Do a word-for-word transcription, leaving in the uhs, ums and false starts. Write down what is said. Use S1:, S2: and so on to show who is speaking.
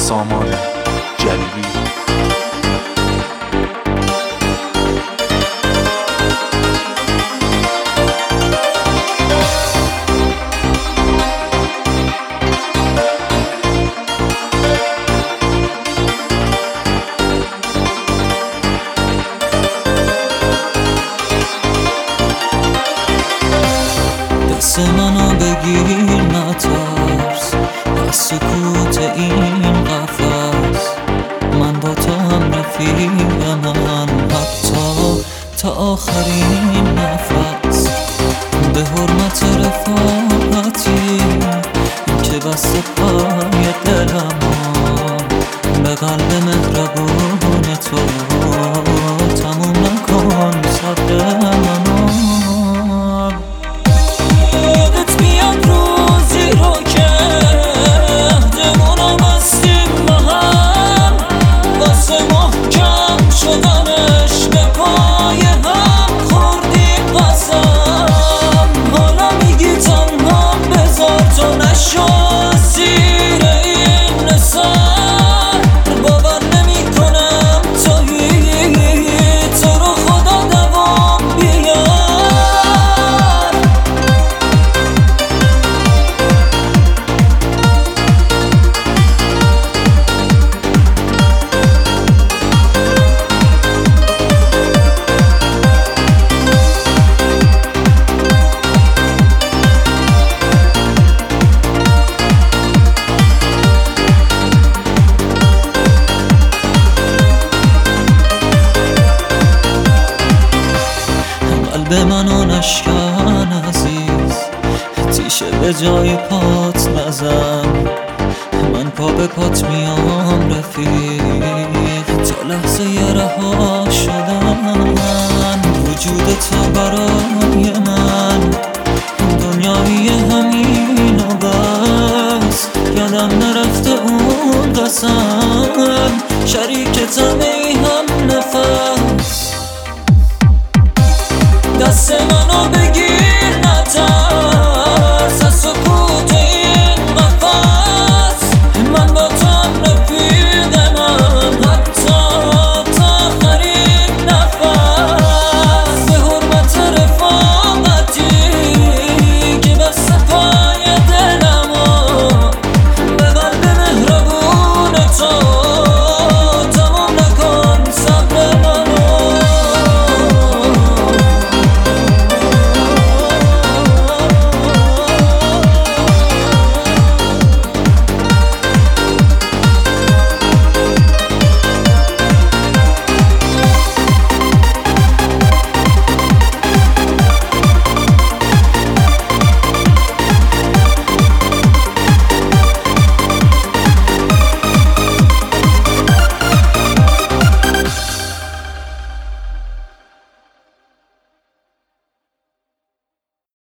S1: سامان جلیلی.
S2: دست منو بگیر نترس از سکوت این قفس، من با تو هم رفیقم حتی تا آخرین نفس. به حرمت رفاقتی که بسته پای دلم، به قلب مهربون تو تموم نکن صبر منو. به منو نشکن عزیز، تیشه به جای پات نزن، من پا به پات میام رفیق تا لحظه رها شدن. وجود تو برای